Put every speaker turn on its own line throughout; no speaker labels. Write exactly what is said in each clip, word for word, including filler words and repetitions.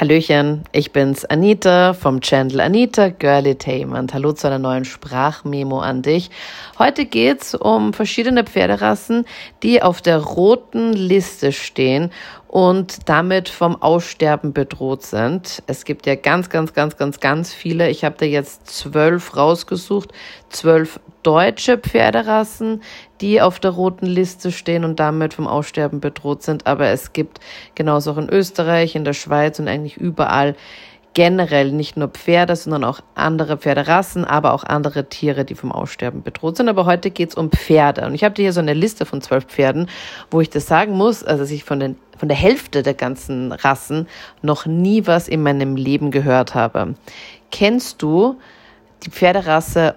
Hallöchen, ich bin's Anita vom Channel Anita Girlitainment. Hallo zu einer neuen Sprachmemo an dich. Heute geht's um verschiedene Pferderassen, die auf der roten Liste stehen und damit vom Aussterben bedroht sind. Es gibt ja ganz, ganz, ganz, ganz, ganz viele. Ich habe da jetzt zwölf rausgesucht, zwölf deutsche Pferderassen, die auf der roten Liste stehen und damit vom Aussterben bedroht sind. Aber es gibt genauso auch in Österreich, in der Schweiz und eigentlich überall generell nicht nur Pferde, sondern auch andere Pferderassen, aber auch andere Tiere, die vom Aussterben bedroht sind. Aber heute geht's um Pferde. Und ich habe dir hier so eine Liste von zwölf Pferden, wo ich das sagen muss, also dass ich von den von der Hälfte der ganzen Rassen noch nie was in meinem Leben gehört habe. Kennst du die Pferderasse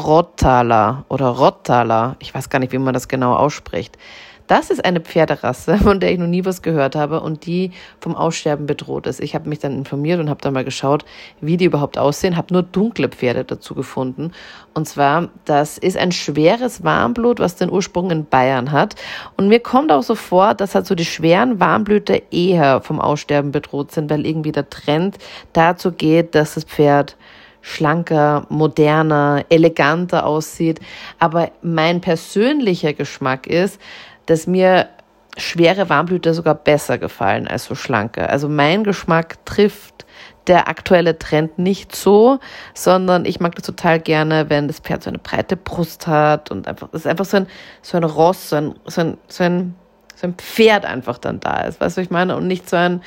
Rottala oder Rottala? Ich weiß gar nicht, wie man das genau ausspricht. Das ist eine Pferderasse, von der ich noch nie was gehört habe und die vom Aussterben bedroht ist. Ich habe mich dann informiert und habe dann mal geschaut, wie die überhaupt aussehen, habe nur dunkle Pferde dazu gefunden. Und zwar, das ist ein schweres Warmblut, was den Ursprung in Bayern hat. Und mir kommt auch so vor, dass halt so die schweren Warmblüter eher vom Aussterben bedroht sind, weil irgendwie der Trend dazu geht, dass das Pferd schlanker, moderner, eleganter aussieht. Aber mein persönlicher Geschmack ist, dass mir schwere Warmblüter sogar besser gefallen als so schlanke. Also mein Geschmack trifft der aktuelle Trend nicht so, sondern ich mag das total gerne, wenn das Pferd so eine breite Brust hat und einfach, das ist einfach so ein, so ein Ross, so ein, so ein, so ein, so ein Pferd einfach dann da ist. Weißt du, was ich meine? Und nicht so ein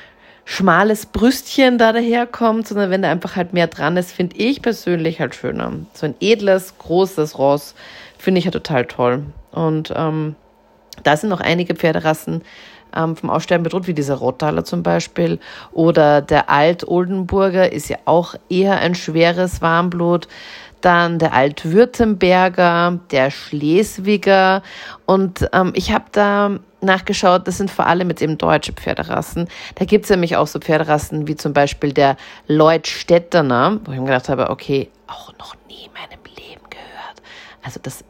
schmales Brüstchen da daherkommt, sondern wenn da einfach halt mehr dran ist, finde ich persönlich halt schöner. So ein edles, großes Ross finde ich ja total toll. Und ähm, da sind noch einige Pferderassen ähm, vom Aussterben bedroht, wie dieser Rottaler zum Beispiel. Oder der Alt-Oldenburger ist ja auch eher ein schweres Warmblut. Dann der Altwürttemberger, der Schleswiger. Und ähm, ich habe da nachgeschaut, das sind vor allem jetzt eben deutsche Pferderassen. Da gibt es nämlich auch so Pferderassen wie zum Beispiel der Leutstädtener, wo ich mir gedacht habe, okay, auch noch nie in meinem Leben gehört. Also das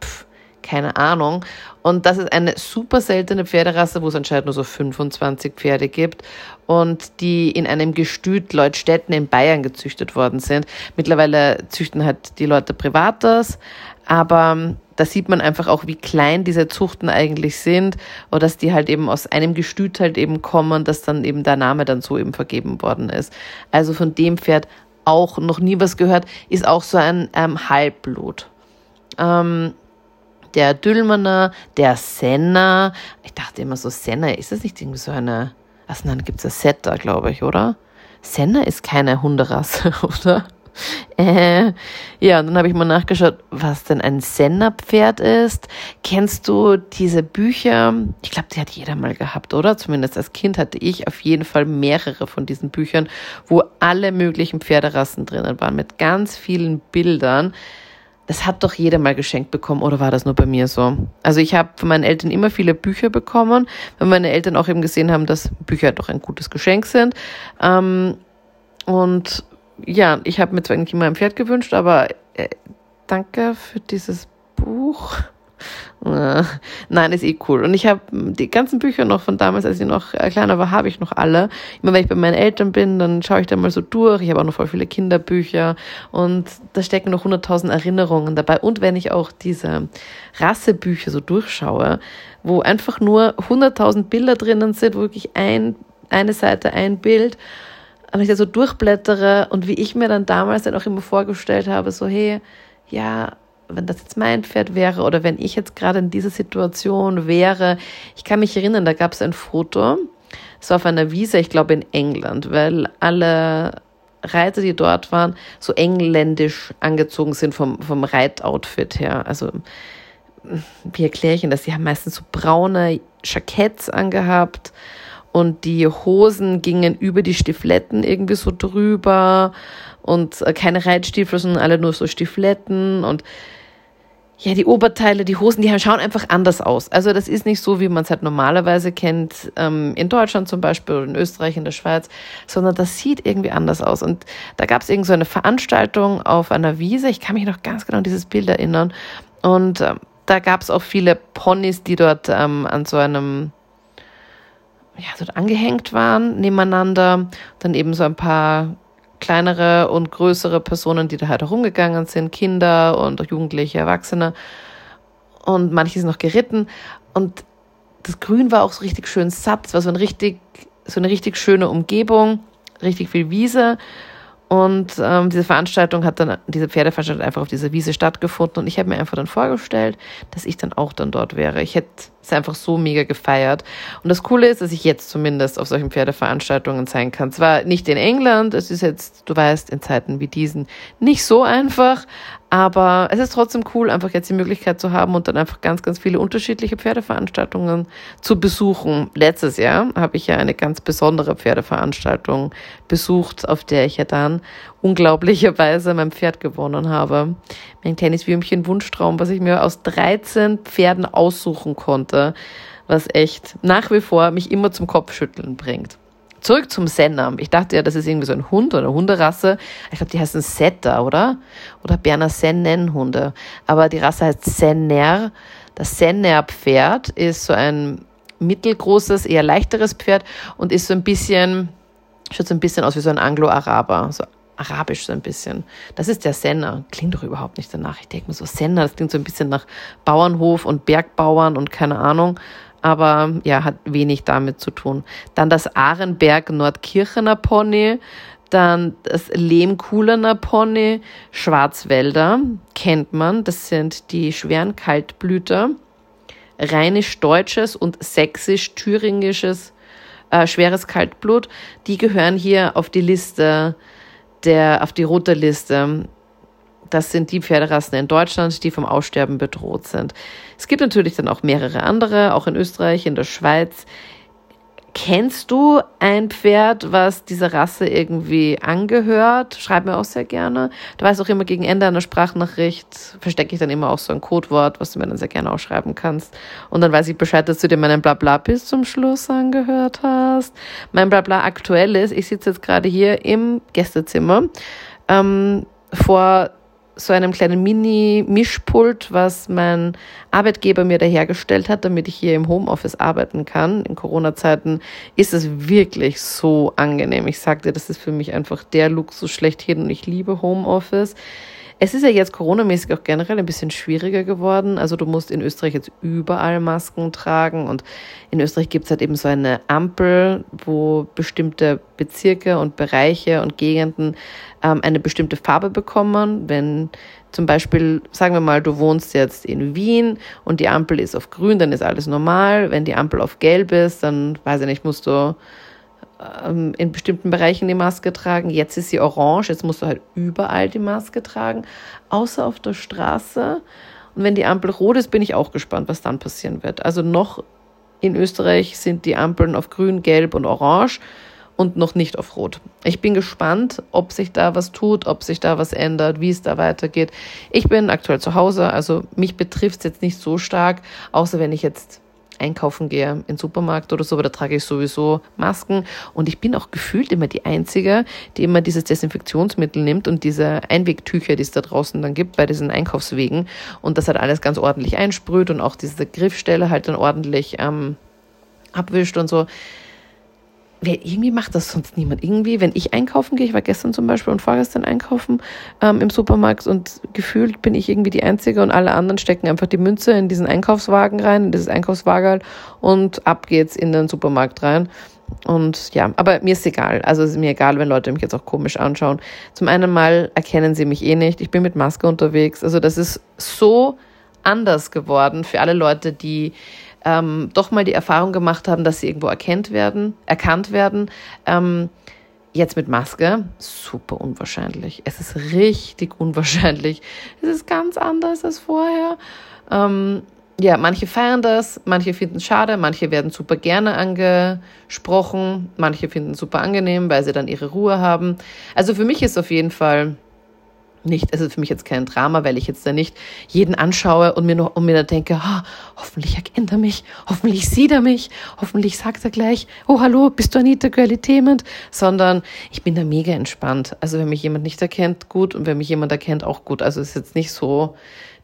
keine Ahnung. Und das ist eine super seltene Pferderasse, wo es anscheinend nur so fünfundzwanzig Pferde gibt und die in einem Gestüt Leutstädten in Bayern gezüchtet worden sind. Mittlerweile züchten halt die Leute Privates, aber da sieht man einfach auch, wie klein diese Zuchten eigentlich sind oder dass die halt eben aus einem Gestüt halt eben kommen, dass dann eben der Name dann so eben vergeben worden ist. Also von dem Pferd auch noch nie was gehört, ist auch so ein ähm, Halbblut. Ähm, Der Dülmener, der Senner. Ich dachte immer so, Senner, ist das nicht irgendwie so eine, also dann gibt es ein Setter, glaube ich, oder? Senner ist keine Hunderasse, oder? Äh, ja, und dann habe ich mal nachgeschaut, was denn ein Sennerpferd ist. Kennst du diese Bücher? Ich glaube, die hat jeder mal gehabt, oder? Zumindest als Kind hatte ich auf jeden Fall mehrere von diesen Büchern, wo alle möglichen Pferderassen drinnen waren, mit ganz vielen Bildern. Das hat doch jeder mal geschenkt bekommen, oder war das nur bei mir so? Also ich habe von meinen Eltern immer viele Bücher bekommen, weil meine Eltern auch eben gesehen haben, dass Bücher doch ein gutes Geschenk sind. Ähm, und ja, ich habe mir zwar eigentlich immer ein Pferd gewünscht, aber äh, danke für dieses Buch. Äh, nein, ist eh cool. Und ich habe die ganzen Bücher noch von damals, als ich noch kleiner war, habe ich noch alle. Immer wenn ich bei meinen Eltern bin, dann schaue ich da mal so durch. Ich habe auch noch voll viele Kinderbücher und da stecken noch hunderttausend Erinnerungen dabei. Und wenn ich auch diese Rassebücher so durchschaue, wo einfach nur hunderttausend Bilder drinnen sind, wo wirklich ein, eine Seite, ein Bild, und ich da so durchblättere und wie ich mir dann damals dann auch immer vorgestellt habe, so hey, ja, wenn das jetzt mein Pferd wäre oder wenn ich jetzt gerade in dieser Situation wäre. Ich kann mich erinnern, da gab es ein Foto, es war auf einer Wiese, ich glaube in England, weil alle Reiter, die dort waren, so engländisch angezogen sind vom, vom Reitoutfit her. Also wie erkläre ich Ihnen das? Die haben meistens so braune Jacketts angehabt und die Hosen gingen über die Stiefeletten irgendwie so drüber und keine Reitstiefel, sondern alle nur so Stiefeletten und ja, die Oberteile, die Hosen, die schauen einfach anders aus. Also das ist nicht so, wie man es halt normalerweise kennt, ähm, in Deutschland zum Beispiel oder in Österreich, in der Schweiz, sondern das sieht irgendwie anders aus. Und da gab es irgend so eine Veranstaltung auf einer Wiese, ich kann mich noch ganz genau an dieses Bild erinnern und ähm, da gab es auch viele Ponys, die dort ähm, an so einem ja, so angehängt waren nebeneinander. Dann eben so ein paar kleinere und größere Personen, die da halt herumgegangen sind, Kinder und auch Jugendliche, Erwachsene. Und manche sind noch geritten. Und das Grün war auch so richtig schön satt. Es war so, ein richtig, so eine richtig schöne Umgebung, richtig viel Wiese. Und ähm, diese Veranstaltung hat dann, diese Pferdeveranstaltung hat einfach auf dieser Wiese stattgefunden. Und ich habe mir einfach dann vorgestellt, dass ich dann auch dann dort wäre. Ich hätte es einfach so mega gefeiert. Und das Coole ist, dass ich jetzt zumindest auf solchen Pferdeveranstaltungen sein kann. Zwar nicht in England, es ist jetzt, du weißt, in Zeiten wie diesen nicht so einfach, aber es ist trotzdem cool, einfach jetzt die Möglichkeit zu haben und dann einfach ganz, ganz viele unterschiedliche Pferdeveranstaltungen zu besuchen. Letztes Jahr habe ich ja eine ganz besondere Pferdeveranstaltung besucht, auf der ich ja dann unglaublicherweise mein Pferd gewonnen habe. Mein kleines Würmchen Wunschtraum, was ich mir aus dreizehn Pferden aussuchen konnte, was echt nach wie vor mich immer zum Kopfschütteln bringt. Zurück zum Senner. Ich dachte ja, das ist irgendwie so ein Hund oder eine Hunderasse. Ich glaube, die heißen Setter, oder? Oder Berner Sennenhunde. Aber die Rasse heißt Senner. Das Senner-Pferd ist so ein mittelgroßes, eher leichteres Pferd und ist so ein bisschen, schaut so ein bisschen aus wie so ein Anglo-Araber, so arabisch so ein bisschen. Das ist der Senner. Klingt doch überhaupt nicht danach. Ich denke mir so, Senner, das klingt so ein bisschen nach Bauernhof und Bergbauern und keine Ahnung. Aber ja, hat wenig damit zu tun. Dann das Arenberg-Nordkirchener Pony, dann das Lehmkuhlener Pony, Schwarzwälder, kennt man, das sind die schweren Kaltblüter, rheinisch-deutsches und sächsisch-thüringisches äh, schweres Kaltblut, die gehören hier auf die Liste, der, auf die rote Liste. Das sind die Pferderassen in Deutschland, die vom Aussterben bedroht sind. Es gibt natürlich dann auch mehrere andere, auch in Österreich, in der Schweiz. Kennst du ein Pferd, was dieser Rasse irgendwie angehört? Schreib mir auch sehr gerne. Du weißt auch immer, gegen Ende einer Sprachnachricht verstecke ich dann immer auch so ein Codewort, was du mir dann sehr gerne auch schreiben kannst. Und dann weiß ich Bescheid, dass du dir meinen Blabla bis zum Schluss angehört hast. Mein Blabla aktuell ist, ich sitze jetzt gerade hier im Gästezimmer ähm, vor so einem kleinen Mini-Mischpult, was mein Arbeitgeber mir da hergestellt hat, damit ich hier im Homeoffice arbeiten kann. In Corona-Zeiten ist es wirklich so angenehm. Ich sagte, das ist für mich einfach der Luxus schlechthin und ich liebe Homeoffice. Es ist ja jetzt coronamäßig auch generell ein bisschen schwieriger geworden. Also du musst in Österreich jetzt überall Masken tragen und in Österreich gibt es halt eben so eine Ampel, wo bestimmte Bezirke und Bereiche und Gegenden ähm, eine bestimmte Farbe bekommen. Wenn zum Beispiel, sagen wir mal, du wohnst jetzt in Wien und die Ampel ist auf grün, dann ist alles normal. Wenn die Ampel auf gelb ist, dann, weiß ich nicht, musst du in bestimmten Bereichen die Maske tragen. Jetzt ist sie orange, jetzt musst du halt überall die Maske tragen, außer auf der Straße. Und wenn die Ampel rot ist, bin ich auch gespannt, was dann passieren wird. Also noch in Österreich sind die Ampeln auf grün, gelb und orange und noch nicht auf rot. Ich bin gespannt, ob sich da was tut, ob sich da was ändert, wie es da weitergeht. Ich bin aktuell zu Hause, also mich betrifft es jetzt nicht so stark, außer wenn ich jetzt einkaufen gehe in den Supermarkt oder so, aber da trage ich sowieso Masken und ich bin auch gefühlt immer die Einzige, die immer dieses Desinfektionsmittel nimmt und diese Einwegtücher, die es da draußen dann gibt bei diesen Einkaufswegen und das halt alles ganz ordentlich einsprüht und auch diese Griffstelle halt dann ordentlich ähm, abwischt und so. Irgendwie macht das sonst niemand. Irgendwie, wenn ich einkaufen gehe, ich war gestern zum Beispiel und vorgestern einkaufen ähm, im Supermarkt und gefühlt bin ich irgendwie die Einzige und alle anderen stecken einfach die Münze in diesen Einkaufswagen rein, in dieses Einkaufswagen und ab geht's in den Supermarkt rein. Und ja, aber mir ist egal. Also es ist mir egal, wenn Leute mich jetzt auch komisch anschauen. Zum einen mal erkennen sie mich eh nicht. Ich bin mit Maske unterwegs. Also das ist so anders geworden für alle Leute, die Ähm, doch mal die Erfahrung gemacht haben, dass sie irgendwo erkannt werden, erkannt werden. Ähm, jetzt mit Maske, super unwahrscheinlich. Es ist richtig unwahrscheinlich. Es ist ganz anders als vorher. Ähm, ja, manche feiern das, manche finden es schade, manche werden super gerne angesprochen, manche finden es super angenehm, weil sie dann ihre Ruhe haben. Also für mich ist auf jeden Fall nicht, es ist für mich jetzt kein Drama, weil ich jetzt da nicht jeden anschaue und mir noch und mir da denke, oh, hoffentlich erkennt er mich, hoffentlich sieht er mich, hoffentlich sagt er gleich, oh hallo, bist du Anita Girly-Thement, sondern ich bin da mega entspannt. Also wenn mich jemand nicht erkennt, gut, und wenn mich jemand erkennt, auch gut. Also es ist jetzt nicht so,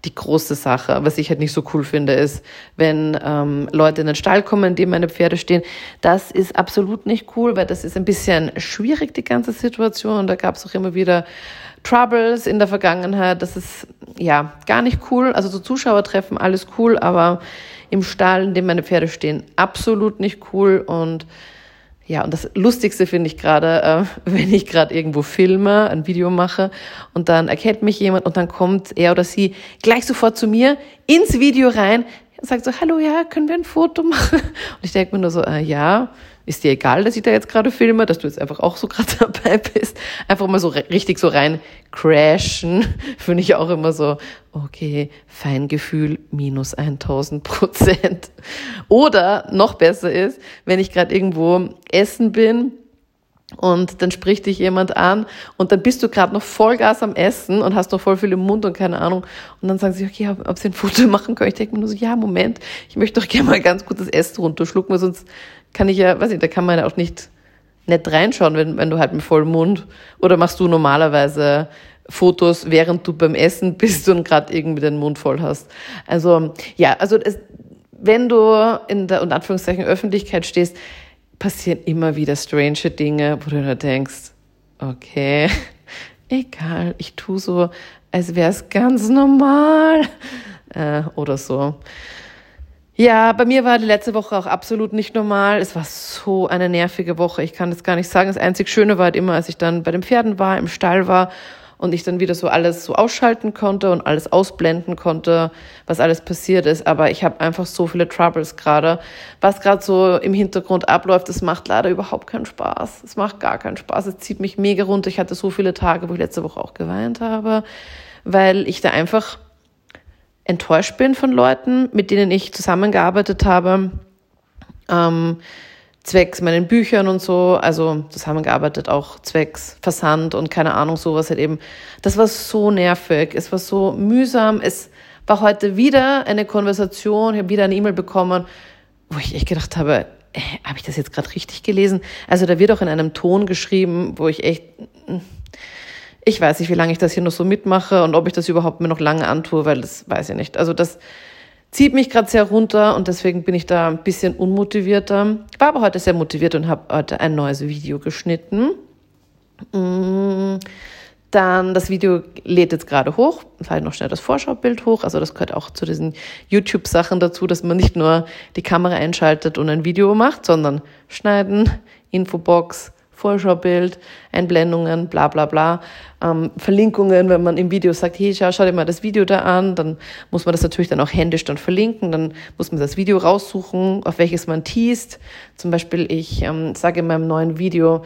die große Sache. Was ich halt nicht so cool finde, ist, wenn ähm, Leute in den Stall kommen, in dem meine Pferde stehen. Das ist absolut nicht cool, weil das ist ein bisschen schwierig, die ganze Situation. Da gab es auch immer wieder Troubles in der Vergangenheit. Das ist ja gar nicht cool. Also so Zuschauertreffen, alles cool, aber im Stall, in dem meine Pferde stehen, absolut nicht cool. Und ja, und das Lustigste finde ich gerade, äh, wenn ich gerade irgendwo filme, ein Video mache und dann erkennt mich jemand und dann kommt er oder sie gleich sofort zu mir ins Video rein und sagt so, hallo, ja, können wir ein Foto machen? Und ich denke mir nur so, äh, ja, ist dir egal, dass ich da jetzt gerade filme, dass du jetzt einfach auch so gerade dabei bist? Einfach mal so re- richtig so rein crashen, finde ich auch immer so, okay, Feingefühl minus tausend Prozent. Oder noch besser ist, wenn ich gerade irgendwo essen bin und dann spricht dich jemand an und dann bist du gerade noch Vollgas am Essen und hast noch voll viel im Mund und keine Ahnung. Und dann sagen sie, okay, ob, ob sie ein Foto machen können. Ich denke mir nur so, ja, Moment, ich möchte doch gerne mal ganz gut das Essen runterschlucken, weil sonst kann ich ja, weiß nicht, da kann man ja auch nicht nett reinschauen, wenn, wenn du halt mit vollem Mund, oder machst du normalerweise Fotos, während du beim Essen bist und gerade irgendwie den Mund voll hast. Also, ja, also es, wenn du in der, unter Anführungszeichen, Öffentlichkeit stehst, passieren immer wieder strange Dinge, wo du da denkst, okay, egal, ich tue so, als wäre es ganz normal, äh, oder so. Ja, bei mir war die letzte Woche auch absolut nicht normal. Es war so eine nervige Woche. Ich kann das gar nicht sagen. Das einzig Schöne war halt immer, als ich dann bei den Pferden war, im Stall war und ich dann wieder so alles so ausschalten konnte und alles ausblenden konnte, was alles passiert ist. Aber ich habe einfach so viele Troubles gerade. Was gerade so im Hintergrund abläuft, das macht leider überhaupt keinen Spaß. Es macht gar keinen Spaß. Es zieht mich mega runter. Ich hatte so viele Tage, wo ich letzte Woche auch geweint habe, weil ich da einfach enttäuscht bin von Leuten, mit denen ich zusammengearbeitet habe, ähm, zwecks meinen Büchern und so, also zusammengearbeitet auch zwecks Versand und keine Ahnung, sowas halt eben. Das war so nervig, es war so mühsam, es war heute wieder eine Konversation, ich habe wieder eine E-Mail bekommen, wo ich echt gedacht habe, äh, habe ich das jetzt gerade richtig gelesen? Also da wird auch in einem Ton geschrieben, wo ich echt... Ich weiß nicht, wie lange ich das hier noch so mitmache und ob ich das überhaupt mir noch lange antue, weil das weiß ich nicht. Also das zieht mich gerade sehr runter und deswegen bin ich da ein bisschen unmotivierter. War aber heute sehr motiviert und habe heute ein neues Video geschnitten. Dann das Video lädt jetzt gerade hoch. Ich lade noch schnell das Vorschaubild hoch. Also das gehört auch zu diesen YouTube-Sachen dazu, dass man nicht nur die Kamera einschaltet und ein Video macht, sondern schneiden, Infobox, Vorschaubild, Einblendungen, bla bla bla, ähm, Verlinkungen, wenn man im Video sagt, hey, schau, schau dir mal das Video da an, dann muss man das natürlich dann auch händisch dann verlinken, dann muss man das Video raussuchen, auf welches man teast. Zum Beispiel, ich ähm, sage in meinem neuen Video,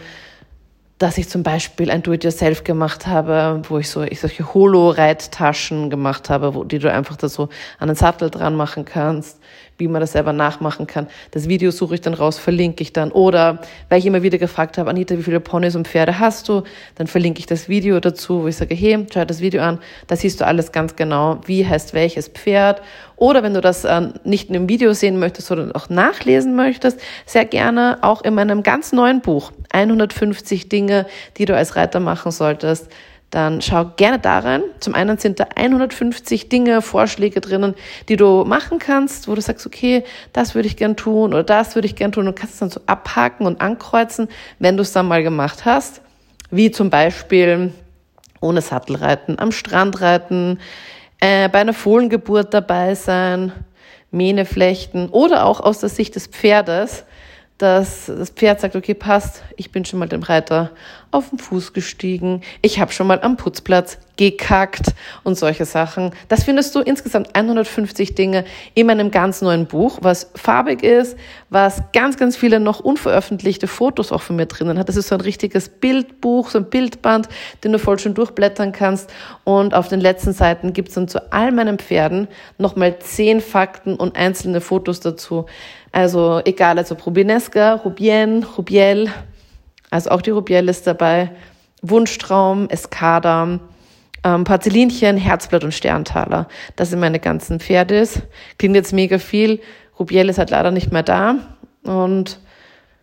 dass ich zum Beispiel ein Do-it-yourself gemacht habe, wo ich so ich solche Holo-Reittaschen gemacht habe, wo die du einfach da so an den Sattel dran machen kannst, wie man das selber nachmachen kann. Das Video suche ich dann raus, verlinke ich dann. Oder, weil ich immer wieder gefragt habe, Anita, wie viele Ponys und Pferde hast du? Dann verlinke ich das Video dazu, wo ich sage, hey, schau das Video an, da siehst du alles ganz genau, wie heißt welches Pferd. Oder wenn du das äh, nicht nur im Video sehen möchtest, sondern auch nachlesen möchtest, sehr gerne auch in meinem ganz neuen Buch, hundertfünfzig Dinge, die du als Reiter machen solltest, dann schau gerne da rein. Zum einen sind da hundertfünfzig Dinge, Vorschläge drinnen, die du machen kannst, wo du sagst, okay, das würde ich gern tun oder das würde ich gern tun und kannst es dann so abhaken und ankreuzen, wenn du es dann mal gemacht hast. Wie zum Beispiel ohne Sattel reiten, am Strand reiten, äh, bei einer Fohlengeburt dabei sein, Mähne flechten oder auch aus der Sicht des Pferdes, dass das Pferd sagt, okay, passt, ich bin schon mal dem Reiter auf den Fuß gestiegen, ich habe schon mal am Putzplatz gekackt und solche Sachen. Das findest du insgesamt hundertfünfzig Dinge in meinem ganz neuen Buch, was farbig ist, was ganz, ganz viele noch unveröffentlichte Fotos auch von mir drinnen hat. Das ist so ein richtiges Bildbuch, so ein Bildband, den du voll schön durchblättern kannst. Und auf den letzten Seiten gibt es dann zu all meinen Pferden nochmal zehn Fakten und einzelne Fotos dazu. Also egal, also Rubinesca, Rubienne, Rubiel, also auch die Rubiel ist dabei, Wunschtraum, Escada, ähm, Porzellinchen, Herzblatt und Sterntaler. Das sind meine ganzen Pferdes. Klingt jetzt mega viel. Rubiel ist halt leider nicht mehr da. Und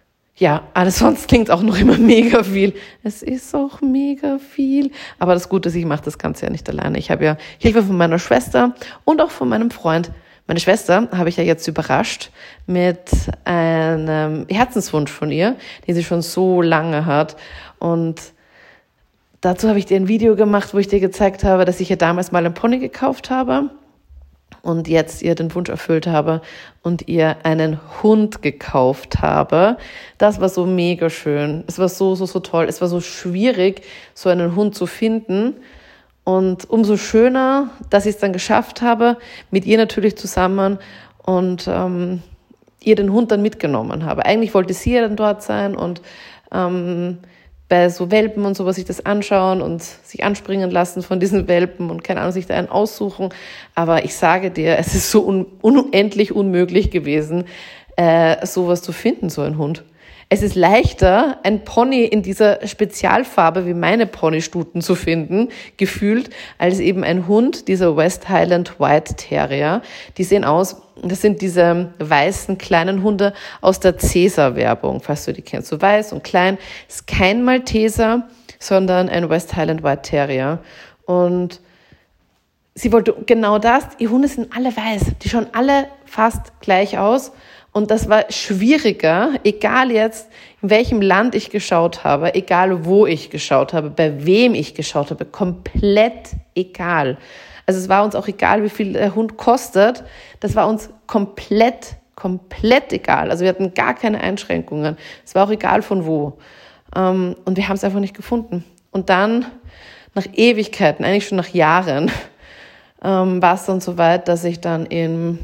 Ja, alles sonst klingt auch noch immer mega viel. Es ist auch mega viel. Aber das Gute ist, ich mache das Ganze ja nicht alleine. Ich habe ja Hilfe von meiner Schwester und auch von meinem Freund. Meine Schwester habe ich ja jetzt überrascht mit einem Herzenswunsch von ihr, den sie schon so lange hat. Und dazu habe ich dir ein Video gemacht, wo ich dir gezeigt habe, dass ich ihr damals mal einen Pony gekauft habe und jetzt ihr den Wunsch erfüllt habe und ihr einen Hund gekauft habe. Das war so mega schön. Es war so, so, so toll. Es war so schwierig, so einen Hund zu finden. Und umso schöner, dass ich es dann geschafft habe, mit ihr natürlich zusammen und ähm, ihr den Hund dann mitgenommen habe. Eigentlich wollte sie ja dann dort sein und ähm, bei so Welpen und sowas sich das anschauen und sich anspringen lassen von diesen Welpen und keine Ahnung, sich da einen aussuchen. Aber ich sage dir, es ist so un- unendlich unmöglich gewesen, äh, sowas zu finden, so ein Hund. Es ist leichter, ein Pony in dieser Spezialfarbe wie meine Ponystuten zu finden, gefühlt, als eben ein Hund, dieser West Highland White Terrier. Die sehen aus, das sind diese weißen kleinen Hunde aus der Cäsar-Werbung, falls du die kennst. So weiß und klein, ist kein Malteser, sondern ein West Highland White Terrier. Und sie wollte genau das. Die Hunde sind alle weiß, die schauen alle fast gleich aus. Und das war schwieriger, egal jetzt, in welchem Land ich geschaut habe, egal wo ich geschaut habe, bei wem ich geschaut habe, komplett egal. Also es war uns auch egal, wie viel der Hund kostet. Das war uns komplett, komplett egal. Also wir hatten gar keine Einschränkungen. Es war auch egal von wo. Und wir haben es einfach nicht gefunden. Und dann, nach Ewigkeiten, eigentlich schon nach Jahren, war es dann so weit, dass ich dann in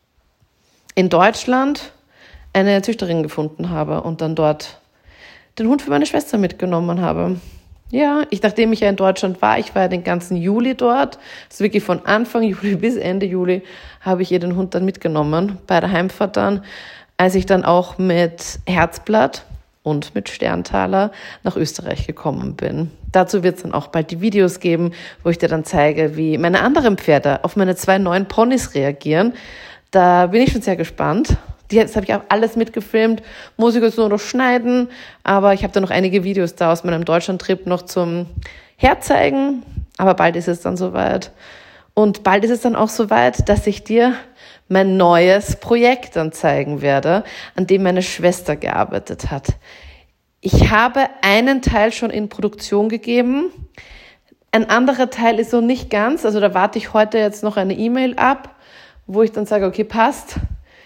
in Deutschland eine Züchterin gefunden habe und dann dort den Hund für meine Schwester mitgenommen habe. Ja, ich, nachdem ich ja in Deutschland war, ich war ja den ganzen Juli dort, also wirklich von Anfang Juli bis Ende Juli, habe ich ihr den Hund dann mitgenommen. Bei der Heimfahrt dann, als ich dann auch mit Herzblatt und mit Sterntaler nach Österreich gekommen bin. Dazu wird es dann auch bald die Videos geben, wo ich dir dann zeige, wie meine anderen Pferde auf meine zwei neuen Ponys reagieren. Da bin ich schon sehr gespannt. Das habe ich auch alles mitgefilmt, muss ich jetzt nur noch schneiden, aber ich habe da noch einige Videos da aus meinem Deutschland-Trip noch zum Herzeigen, aber bald ist es dann soweit. Und bald ist es dann auch soweit, dass ich dir mein neues Projekt dann zeigen werde, an dem meine Schwester gearbeitet hat. Ich habe einen Teil schon in Produktion gegeben, ein anderer Teil ist so nicht ganz, also da warte ich heute jetzt noch eine E-Mail ab, wo ich dann sage, okay, passt,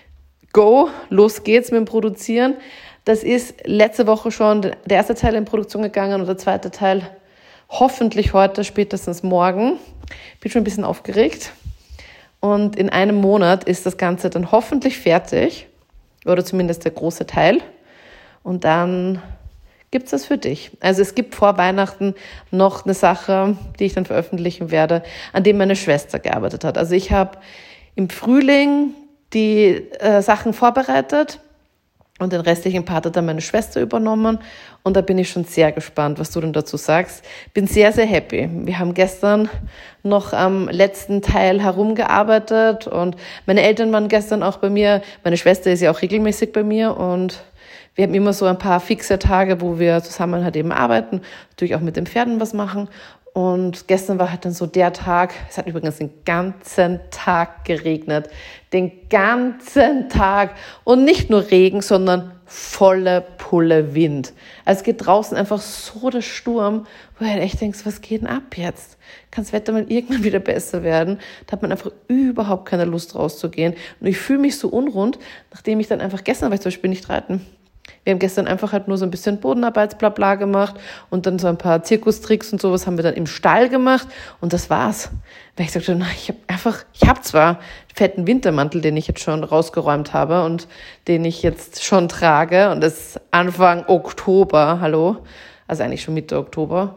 go, los geht's mit dem Produzieren. Das ist letzte Woche schon der erste Teil in Produktion gegangen und der zweite Teil hoffentlich heute, spätestens morgen. Bin schon ein bisschen aufgeregt. Und in einem Monat ist das Ganze dann hoffentlich fertig, oder zumindest der große Teil. Und dann gibt's das für dich. Also es gibt vor Weihnachten noch eine Sache, die ich dann veröffentlichen werde, an dem meine Schwester gearbeitet hat. Also ich habe im Frühling die äh, Sachen vorbereitet und den restlichen Part hat dann meine Schwester übernommen und da bin ich schon sehr gespannt, was du denn dazu sagst. Bin sehr, sehr happy. Wir haben gestern noch am letzten Teil herumgearbeitet und meine Eltern waren gestern auch bei mir. Meine Schwester ist ja auch regelmäßig bei mir und wir haben immer so ein paar fixe Tage, wo wir zusammen halt eben arbeiten, natürlich auch mit den Pferden was machen. Und gestern war halt dann so der Tag, es hat übrigens den ganzen Tag geregnet, den ganzen Tag und nicht nur Regen, sondern volle Pulle Wind. Also es geht draußen einfach so der Sturm, wo du halt echt denkst, was geht denn ab jetzt? Kann das Wetter mal irgendwann wieder besser werden? Da hat man einfach überhaupt keine Lust rauszugehen. Und ich fühle mich so unrund, nachdem ich dann einfach gestern war ich zum Beispiel nicht reiten. Wir haben gestern einfach halt nur so ein bisschen Bodenarbeitsblabla gemacht und dann so ein paar Zirkustricks und sowas haben wir dann im Stall gemacht und das war's. Weil ich sagte, na, ich habe einfach, ich habe zwar einen fetten Wintermantel, den ich jetzt schon rausgeräumt habe und den ich jetzt schon trage und das ist Anfang Oktober, hallo, also eigentlich schon Mitte Oktober.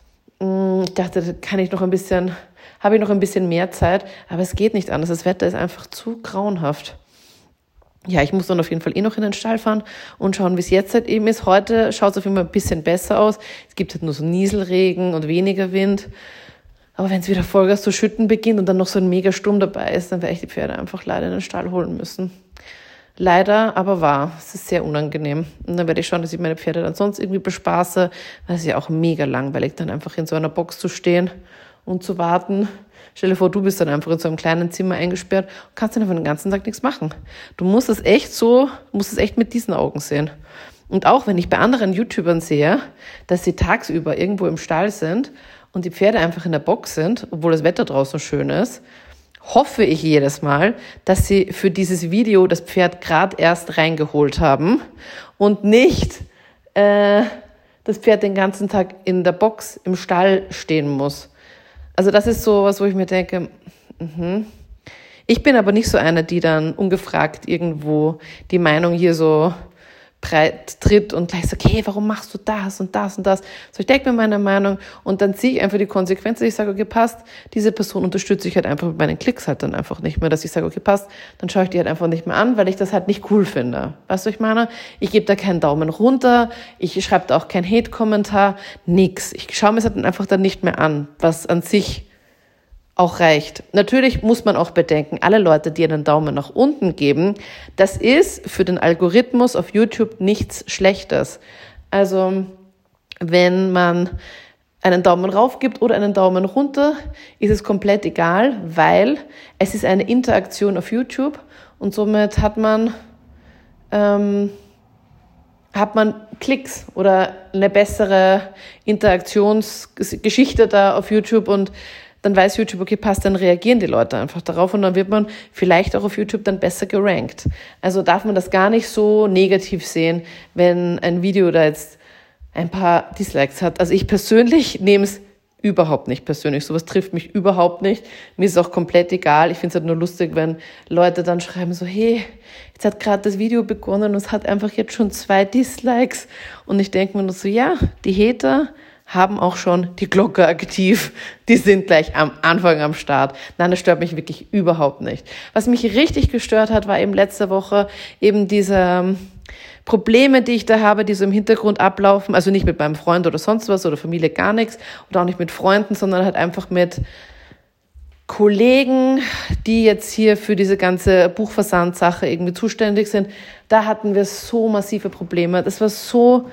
Ich dachte, da kann ich noch ein bisschen, habe ich noch ein bisschen mehr Zeit, aber es geht nicht anders. Das Wetter ist einfach zu grauenhaft. Ja, ich muss dann auf jeden Fall eh noch in den Stall fahren und schauen, wie es jetzt halt eben ist. Heute schaut es auf jeden Fall ein bisschen besser aus. Es gibt halt nur so Nieselregen und weniger Wind. Aber wenn es wieder Vollgas zu schütten beginnt und dann noch so ein Megasturm dabei ist, dann werde ich die Pferde einfach leider in den Stall holen müssen. Leider, aber wahr. Es ist sehr unangenehm. Und dann werde ich schauen, dass ich meine Pferde dann sonst irgendwie bespaße, weil es ist ja auch mega langweilig, dann einfach in so einer Box zu stehen und zu warten. Stell dir vor, du bist dann einfach in so einem kleinen Zimmer eingesperrt und kannst dann einfach den ganzen Tag nichts machen. Du musst es echt so, musst es echt mit diesen Augen sehen. Und auch wenn ich bei anderen YouTubern sehe, dass sie tagsüber irgendwo im Stall sind und die Pferde einfach in der Box sind, obwohl das Wetter draußen schön ist, hoffe ich jedes Mal, dass sie für dieses Video das Pferd gerade erst reingeholt haben und nicht äh, das Pferd den ganzen Tag in der Box im Stall stehen muss. Also das ist so was, wo ich mir denke, mh. Ich bin aber nicht so einer, die dann ungefragt irgendwo die Meinung hier so breit tritt und gleich sagt, hey, warum machst du das und das und das? So, ich denke mir meine Meinung und dann ziehe ich einfach die Konsequenzen. Ich sage, okay, passt, diese Person unterstütze ich halt einfach mit meinen Klicks halt dann einfach nicht mehr, dass ich sage, okay, passt, dann schaue ich die halt einfach nicht mehr an, weil ich das halt nicht cool finde. Weißt du, ich meine? Ich gebe da keinen Daumen runter, ich schreibe da auch keinen Hate-Kommentar, nix. Ich schaue mir es halt einfach dann nicht mehr an, was an sich auch reicht. Natürlich muss man auch bedenken, alle Leute, die einen Daumen nach unten geben, das ist für den Algorithmus auf YouTube nichts Schlechtes. Also wenn man einen Daumen rauf gibt oder einen Daumen runter, ist es komplett egal, weil es ist eine Interaktion auf YouTube und somit hat man ähm, hat man Klicks oder eine bessere Interaktionsgeschichte da auf YouTube und dann weiß YouTube, okay, passt, dann reagieren die Leute einfach darauf und dann wird man vielleicht auch auf YouTube dann besser gerankt. Also darf man das gar nicht so negativ sehen, wenn ein Video da jetzt ein paar Dislikes hat. Also ich persönlich nehme es überhaupt nicht persönlich. Sowas trifft mich überhaupt nicht. Mir ist es auch komplett egal. Ich finde es halt nur lustig, wenn Leute dann schreiben so, hey, jetzt hat gerade das Video begonnen und es hat einfach jetzt schon zwei Dislikes. Und ich denke mir nur so, ja, die Hater haben auch schon die Glocke aktiv. Die sind gleich am Anfang am Start. Nein, das stört mich wirklich überhaupt nicht. Was mich richtig gestört hat, war eben letzte Woche eben diese Probleme, die ich da habe, die so im Hintergrund ablaufen. Also nicht mit meinem Freund oder sonst was oder Familie, gar nichts. Oder auch nicht mit Freunden, sondern halt einfach mit Kollegen, die jetzt hier für diese ganze Buchversandsache irgendwie zuständig sind. Da hatten wir so massive Probleme. Das war so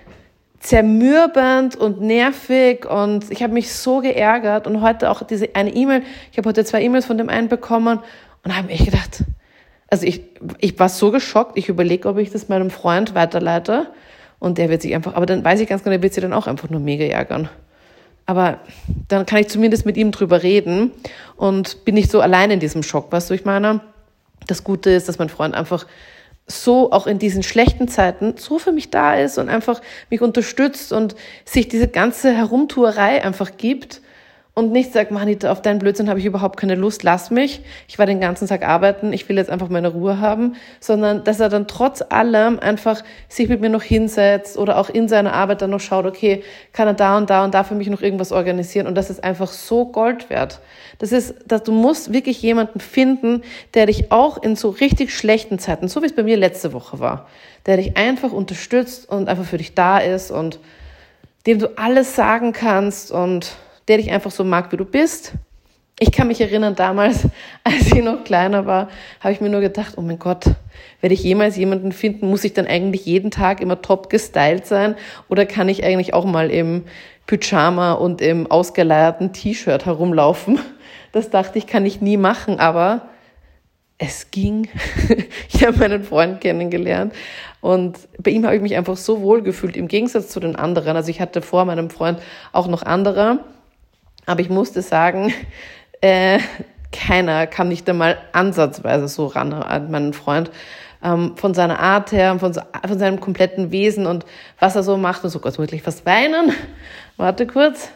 zermürbend und nervig und ich habe mich so geärgert und heute auch diese eine E-Mail, ich habe heute zwei E-Mails von dem einen bekommen und habe mir echt gedacht, also ich ich war so geschockt, ich überlege, ob ich das meinem Freund weiterleite und der wird sich einfach, aber dann weiß ich ganz genau, der wird sich dann auch einfach nur mega ärgern. Aber dann kann ich zumindest mit ihm drüber reden und bin nicht so allein in diesem Schock, weißt du, ich meine, das Gute ist, dass mein Freund einfach so auch in diesen schlechten Zeiten so für mich da ist und einfach mich unterstützt und sich diese ganze Herumtuerei einfach gibt und nicht sagt, Manita, auf deinen Blödsinn habe ich überhaupt keine Lust, lass mich, ich war den ganzen Tag arbeiten, ich will jetzt einfach meine Ruhe haben, sondern dass er dann trotz allem einfach sich mit mir noch hinsetzt oder auch in seiner Arbeit dann noch schaut, okay, kann er da und da und da für mich noch irgendwas organisieren und das ist einfach so Gold wert. Das ist, dass du musst wirklich jemanden finden, der dich auch in so richtig schlechten Zeiten, so wie es bei mir letzte Woche war, der dich einfach unterstützt und einfach für dich da ist und dem du alles sagen kannst und der dich einfach so mag, wie du bist. Ich kann mich erinnern, damals, als ich noch kleiner war, habe ich mir nur gedacht, oh mein Gott, werde ich jemals jemanden finden, muss ich dann eigentlich jeden Tag immer top gestylt sein oder kann ich eigentlich auch mal im Pyjama und im ausgeleierten T-Shirt herumlaufen? Das dachte ich, kann ich nie machen, aber es ging. Ich habe meinen Freund kennengelernt und bei ihm habe ich mich einfach so wohl gefühlt, im Gegensatz zu den anderen. Also ich hatte vor meinem Freund auch noch andere, aber ich musste sagen, äh, keiner kam nicht einmal ansatzweise so ran an meinen Freund. Ähm, von seiner Art her, von, so, von seinem kompletten Wesen und was er so macht. Und so, Gott, muss ich fast weinen. Warte kurz.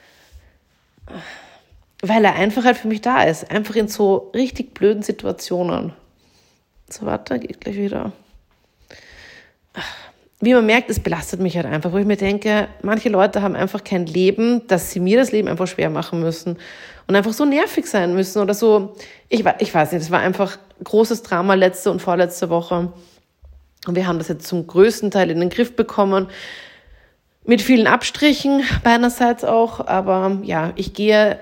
Weil er einfach halt für mich da ist. Einfach in so richtig blöden Situationen. So, warte, geht gleich wieder. Wie man merkt, es belastet mich halt einfach, wo ich mir denke, manche Leute haben einfach kein Leben, dass sie mir das Leben einfach schwer machen müssen und einfach so nervig sein müssen oder so. Ich, ich weiß nicht, das war einfach großes Drama letzte und vorletzte Woche und wir haben das jetzt zum größten Teil in den Griff bekommen, mit vielen Abstrichen beiderseits auch, aber ja, ich gehe,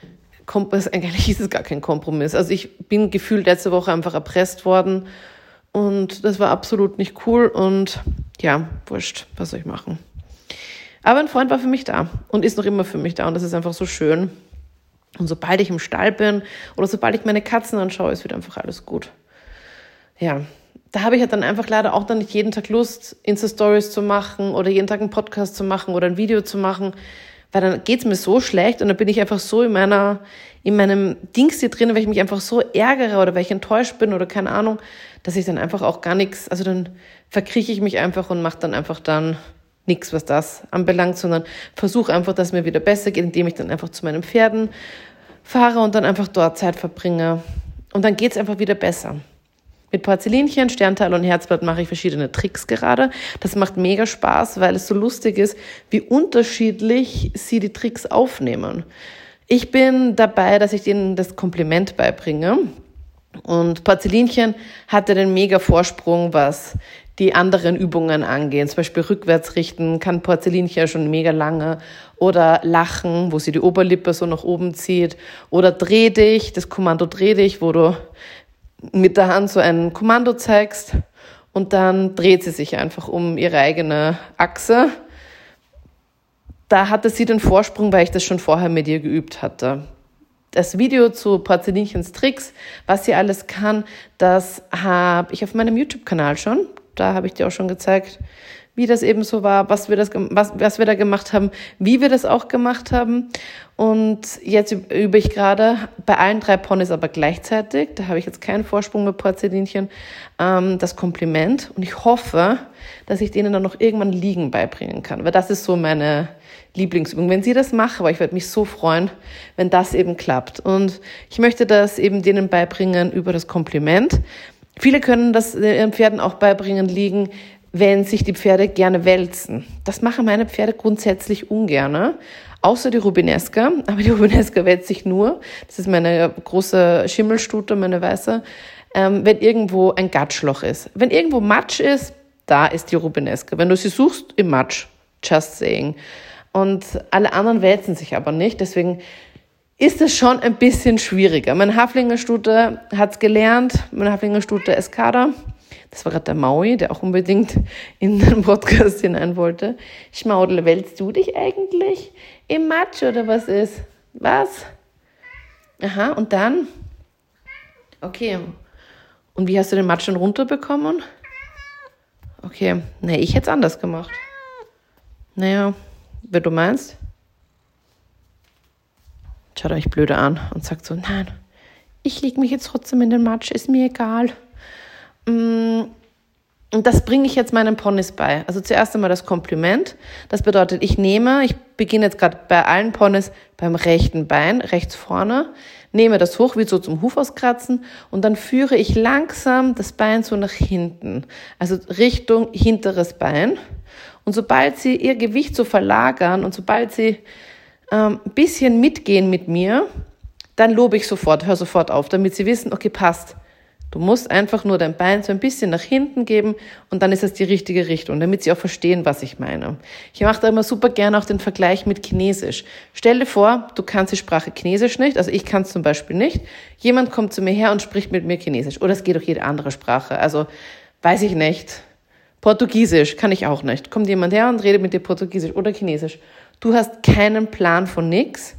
eigentlich ist es gar kein Kompromiss, also ich bin gefühlt letzte Woche einfach erpresst worden Und das war absolut nicht cool und ja, wurscht, was soll ich machen. Aber ein Freund war für mich da und ist noch immer für mich da und das ist einfach so schön. Und sobald ich im Stall bin oder sobald ich meine Katzen anschaue, ist wieder einfach alles gut. Ja, da habe ich halt dann einfach leider auch dann nicht jeden Tag Lust, Insta-Stories zu machen oder jeden Tag einen Podcast zu machen oder ein Video zu machen, weil dann geht's mir so schlecht und dann bin ich einfach so in meiner, in meinem Dings hier drin, weil ich mich einfach so ärgere oder weil ich enttäuscht bin oder keine Ahnung, dass ich dann einfach auch gar nichts, also dann verkrieche ich mich einfach und mache dann einfach dann nichts, was das anbelangt, sondern versuche einfach, dass es mir wieder besser geht, indem ich dann einfach zu meinen Pferden fahre und dann einfach dort Zeit verbringe. Und dann geht's einfach wieder besser. Mit Porzellinchen, Sternteil und Herzblatt mache ich verschiedene Tricks gerade. Das macht mega Spaß, weil es so lustig ist, wie unterschiedlich sie die Tricks aufnehmen. Ich bin dabei, dass ich denen das Kompliment beibringe. Und Porzellinchen hatte den mega Vorsprung, was die anderen Übungen angehen. Zum Beispiel rückwärts richten kann Porzellinchen schon mega lange. Oder lachen, wo sie die Oberlippe so nach oben zieht. Oder dreh dich, das Kommando dreh dich, wo du mit der Hand so ein Kommando zeigst und dann dreht sie sich einfach um ihre eigene Achse. Da hatte sie den Vorsprung, weil ich das schon vorher mit ihr geübt hatte. Das Video zu Porzellinchens Tricks, was sie alles kann, das habe ich auf meinem YouTube-Kanal schon. Da habe ich dir auch schon gezeigt, wie das eben so war, was wir, das, was, was wir da gemacht haben, wie wir das auch gemacht haben. Und jetzt übe ich gerade bei allen drei Ponys aber gleichzeitig. Da habe ich jetzt keinen Vorsprung mit Porzellinchen. Ähm, das Kompliment. Und ich hoffe, dass ich denen dann noch irgendwann Liegen beibringen kann. Weil das ist so meine Lieblingsübung. Wenn sie das machen, aber ich würde mich so freuen, wenn das eben klappt. Und ich möchte das eben denen beibringen über das Kompliment. Viele können das ihren Pferden auch beibringen, Liegen, wenn sich die Pferde gerne wälzen. Das machen meine Pferde grundsätzlich ungern, außer die Rubinesca. Aber die Rubinesca wälzt sich nur, das ist meine große Schimmelstute, meine weiße, ähm, wenn irgendwo ein Gatschloch ist. Wenn irgendwo Matsch ist, da ist die Rubinesca. Wenn du sie suchst, im Matsch, just saying. Und alle anderen wälzen sich aber nicht, deswegen ist es schon ein bisschen schwieriger. Meine Haflingerstute hat's gelernt, meine Haflingerstute Escada. Das war gerade der Maui, der auch unbedingt in den Podcast hinein wollte. Schmaudel, wälzt du dich eigentlich im Matsch oder was ist? Was? Aha, und dann? Okay. Und wie hast du den Matsch dann runterbekommen? Okay, nee, ich hätte es anders gemacht. Naja, wenn du meinst. Schaut euch blöde an und sagt so, nein, ich lege mich jetzt trotzdem in den Matsch, ist mir egal. Und das bringe ich jetzt meinen Ponys bei. Also zuerst einmal das Kompliment. Das bedeutet, ich nehme, ich beginne jetzt gerade bei allen Ponys beim rechten Bein, rechts vorne, nehme das hoch, wie so zum Huf auskratzen und dann führe ich langsam das Bein so nach hinten, also Richtung hinteres Bein. Und sobald sie ihr Gewicht so verlagern und sobald sie ähm, ein bisschen mitgehen mit mir, dann lobe ich sofort, hör sofort auf, damit sie wissen, okay, passt. Du musst einfach nur dein Bein so ein bisschen nach hinten geben und dann ist es die richtige Richtung, damit sie auch verstehen, was ich meine. Ich mache da immer super gerne auch den Vergleich mit Chinesisch. Stell dir vor, du kannst die Sprache Chinesisch nicht, also ich kann es zum Beispiel nicht. Jemand kommt zu mir her und spricht mit mir Chinesisch. Oder es geht auch jede andere Sprache. Also weiß ich nicht. Portugiesisch kann ich auch nicht. Kommt jemand her und redet mit dir Portugiesisch oder Chinesisch. Du hast keinen Plan von nix,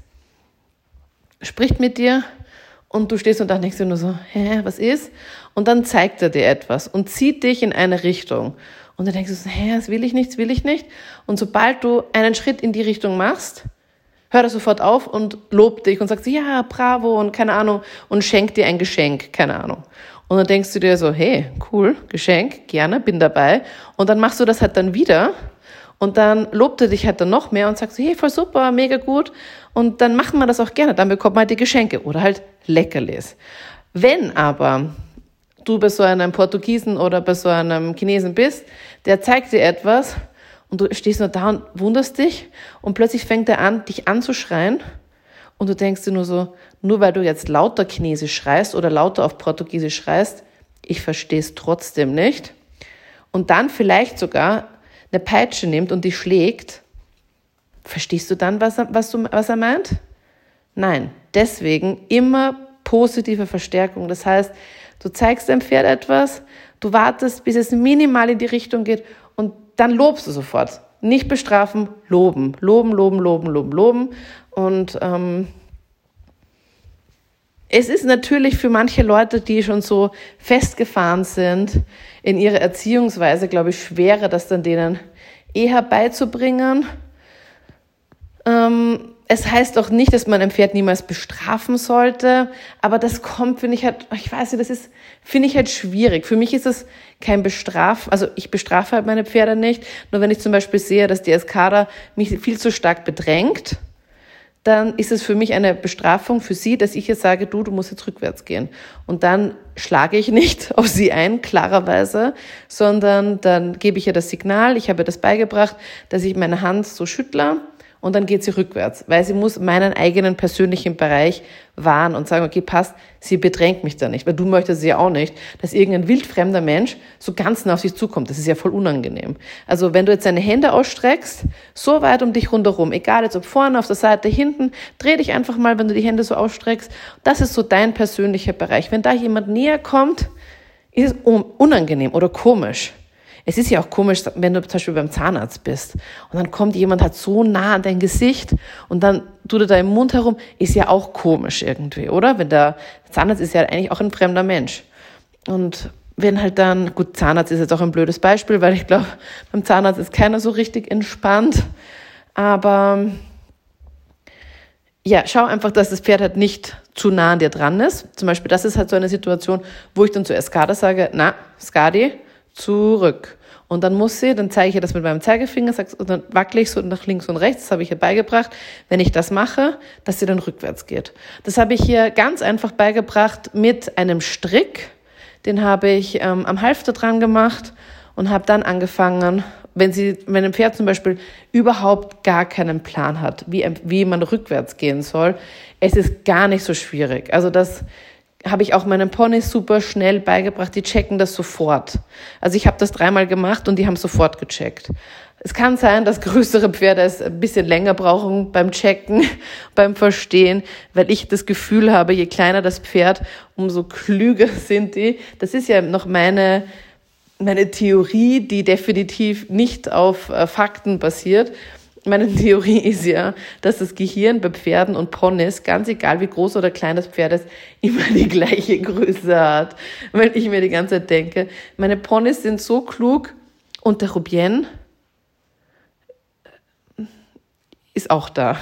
spricht mit dir. Und du stehst und dann denkst du nur so, hä, was ist? Und dann zeigt er dir etwas und zieht dich in eine Richtung. Und dann denkst du so, hä, das will ich nicht, das will ich nicht. Und sobald du einen Schritt in die Richtung machst, hört er sofort auf und lobt dich und sagt so, ja, bravo und keine Ahnung und schenkt dir ein Geschenk, keine Ahnung. Und dann denkst du dir so, hey, cool, Geschenk, gerne, bin dabei. Und dann machst du das halt dann wieder. Und dann lobt er dich halt dann noch mehr und sagt so, hey, voll super, mega gut. Und dann macht man das auch gerne, dann bekommt man halt die Geschenke oder halt Leckerlis. Wenn aber du bei so einem Portugiesen oder bei so einem Chinesen bist, der zeigt dir etwas und du stehst nur da und wunderst dich und plötzlich fängt er an, dich anzuschreien und du denkst dir nur so, nur weil du jetzt lauter Chinesisch schreist oder lauter auf Portugiesisch schreist, ich verstehe es trotzdem nicht. Und dann vielleicht sogar eine Peitsche nimmt und dich schlägt, verstehst du dann, was er, was, du, was er meint? Nein, deswegen immer positive Verstärkung. Das heißt, du zeigst deinem Pferd etwas, Du wartest, bis es minimal in die Richtung geht und dann lobst du sofort. Nicht bestrafen, loben. Loben, loben, loben, loben, loben. Und ähm, es ist natürlich für manche Leute, die schon so festgefahren sind in ihrer Erziehungsweise, glaube ich, schwerer, das dann denen eher beizubringen. Ähm, es heißt auch nicht, dass man ein Pferd niemals bestrafen sollte, aber das kommt, finde ich halt, ich weiß nicht, das ist, finde ich halt schwierig. Für mich ist es kein Bestrafen, also ich bestrafe halt meine Pferde nicht, nur wenn ich zum Beispiel sehe, dass die Eskada mich viel zu stark bedrängt, dann ist es für mich eine Bestrafung für sie, dass ich jetzt sage, du, du musst jetzt rückwärts gehen. Und dann schlage ich nicht auf sie ein, klarerweise, sondern dann gebe ich ihr das Signal, ich habe ihr das beigebracht, dass ich meine Hand so schüttle und dann geht sie rückwärts, weil sie muss meinen eigenen persönlichen Bereich wahren und sagen, okay, passt, sie bedrängt mich da nicht, weil du möchtest ja auch nicht, dass irgendein wildfremder Mensch so ganz nah auf sich zukommt. Das ist ja voll unangenehm. Also wenn du jetzt deine Hände ausstreckst, so weit um dich rundherum, egal jetzt ob vorne, auf der Seite, hinten, dreh dich einfach mal, wenn du die Hände so ausstreckst. Das ist so dein persönlicher Bereich. Wenn da jemand näher kommt, ist es unangenehm oder komisch. Es ist ja auch komisch, wenn du zum Beispiel beim Zahnarzt bist und dann kommt jemand halt so nah an dein Gesicht und dann tut er da im Mund herum, ist ja auch komisch irgendwie, oder? Wenn der Zahnarzt ist ja eigentlich auch ein fremder Mensch. Und wenn halt dann, gut, Zahnarzt ist jetzt auch ein blödes Beispiel, weil ich glaube, beim Zahnarzt ist keiner so richtig entspannt, aber ja, schau einfach, dass das Pferd halt nicht zu nah an dir dran ist. Zum Beispiel, das ist halt so eine Situation, wo ich dann zu Eskada sage, na, Skadi, zurück. Und dann muss sie, dann zeige ich ihr das mit meinem Zeigefinger, sag's, und dann wackle ich so nach links und rechts, das habe ich ihr beigebracht, wenn ich das mache, dass sie dann rückwärts geht. Das habe ich ihr ganz einfach beigebracht mit einem Strick, den habe ich ähm, am Halfter dran gemacht und habe dann angefangen, wenn sie, wenn ein Pferd zum Beispiel überhaupt gar keinen Plan hat, wie, wie man rückwärts gehen soll, es ist gar nicht so schwierig. Also das habe ich auch meinen Ponys super schnell beigebracht, die checken das sofort. Also ich habe das dreimal gemacht und die haben sofort gecheckt. Es kann sein, dass größere Pferde es ein bisschen länger brauchen beim Checken, beim Verstehen, weil ich das Gefühl habe, je kleiner das Pferd, umso klüger sind die. Das ist ja noch meine, meine Theorie, die definitiv nicht auf äh, Fakten basiert. Meine Theorie ist ja, dass das Gehirn bei Pferden und Ponys, ganz egal wie groß oder klein das Pferd ist, immer die gleiche Größe hat. Weil ich mir die ganze Zeit denke, meine Ponys sind so klug und der Rubien ist auch da.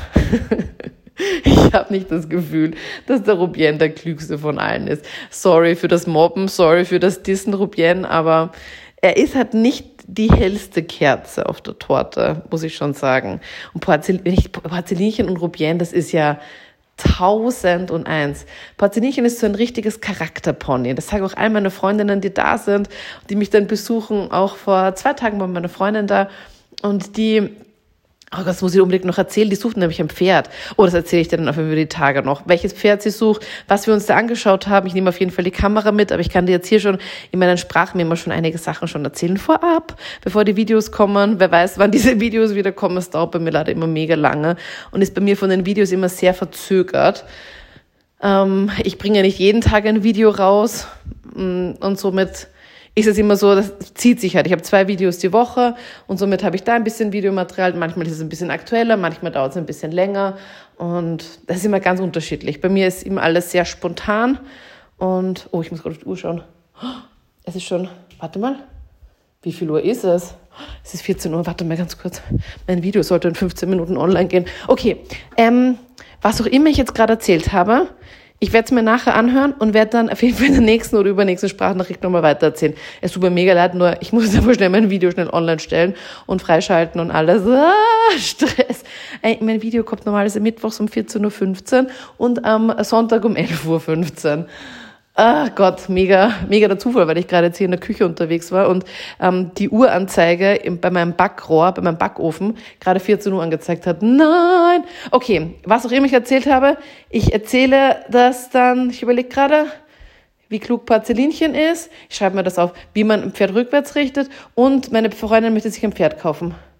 Ich habe nicht das Gefühl, dass der Rubien der klügste von allen ist. Sorry für das Mobben, sorry für das Dissen Rubien, aber er ist halt nicht die hellste Kerze auf der Torte, muss ich schon sagen. Und Porzellinchen und Rubien, das ist ja tausend und eins. Porzellinchen ist so ein richtiges Charakterpony. Das sagen auch all meine Freundinnen, die da sind, die mich dann besuchen. Auch vor zwei Tagen war meine Freundin da und die, oh Gott, das muss ich unbedingt noch erzählen, die sucht nämlich ein Pferd. Oh, das erzähle ich dir dann auf über die Tage noch. Welches Pferd sie sucht, was wir uns da angeschaut haben. Ich nehme auf jeden Fall die Kamera mit, aber ich kann dir jetzt hier schon in meinen Sprachmemo schon einige Sachen schon erzählen vorab, bevor die Videos kommen. Wer weiß, wann diese Videos wieder kommen. Es dauert bei mir leider immer mega lange und ist bei mir von den Videos immer sehr verzögert. Ähm, ich bringe ja nicht jeden Tag ein Video raus und somit ist es immer so, das zieht sich halt. Ich habe zwei Videos die Woche und somit habe ich da ein bisschen Videomaterial. Manchmal ist es ein bisschen aktueller, manchmal dauert es ein bisschen länger und das ist immer ganz unterschiedlich. Bei mir ist immer alles sehr spontan und, oh, ich muss gerade auf die Uhr schauen. Es ist schon, warte mal, wie viel Uhr ist es? Es ist vierzehn Uhr, warte mal ganz kurz. Mein Video sollte in fünfzehn Minuten online gehen. Okay, ähm, was auch immer ich jetzt gerade erzählt habe, ich werde es mir nachher anhören und werde dann auf jeden Fall in der nächsten oder übernächsten Sprachnachricht nochmal weitererzählen. Es tut mir mega leid, nur ich muss einfach schnell mein Video schnell online stellen und freischalten und alles. Ah, Stress. Ey, mein Video kommt normalerweise mittwochs um vierzehn Uhr fünfzehn und am Sonntag um elf Uhr fünfzehn. Ah Gott, mega, mega der Zufall, weil ich gerade jetzt hier in der Küche unterwegs war und ähm, die Uhranzeige im, bei meinem Backrohr, bei meinem Backofen gerade vierzehn Uhr angezeigt hat. Nein! Okay, was auch immer ich erzählt habe, ich erzähle das dann, ich überlege gerade, wie klug Porzellinchen ist. Ich schreibe mir das auf, wie man ein Pferd rückwärts richtet und meine Freundin möchte sich ein Pferd kaufen.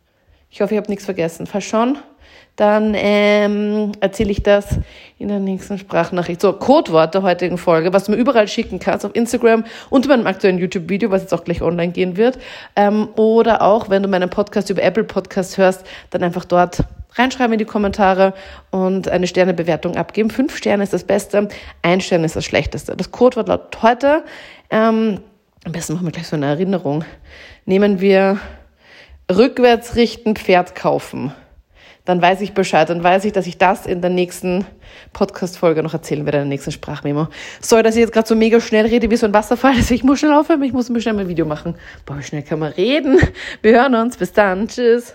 Ich hoffe, ich habe nichts vergessen. Falls schon, dann ähm, erzähle ich das in der nächsten Sprachnachricht. So, Codewort der heutigen Folge, was du mir überall schicken kannst, auf Instagram, unter meinem aktuellen YouTube-Video, was jetzt auch gleich online gehen wird. Ähm, oder auch, wenn du meinen Podcast über Apple Podcast hörst, dann einfach dort reinschreiben in die Kommentare und eine Sternebewertung abgeben. Fünf Sterne ist das Beste, ein Stern ist das Schlechteste. Das Codewort laut heute, ähm, am besten machen wir gleich so eine Erinnerung, nehmen wir rückwärts richten, Pferd kaufen. Dann weiß ich Bescheid, dann weiß ich, dass ich das in der nächsten Podcast-Folge noch erzählen werde, in der nächsten Sprachmemo. Sorry, dass ich jetzt gerade so mega schnell rede wie so ein Wasserfall, also ich muss schnell aufhören, ich muss mir schnell mein Video machen. Boah, wie schnell kann man reden? Wir hören uns, bis dann, tschüss.